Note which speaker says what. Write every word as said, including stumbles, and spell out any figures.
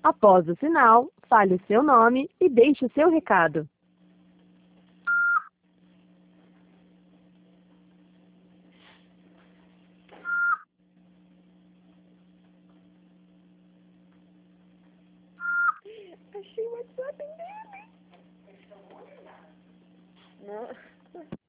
Speaker 1: Após o sinal, fale o seu nome e deixe o seu recado.
Speaker 2: Achei o WhatsApp dele. Não.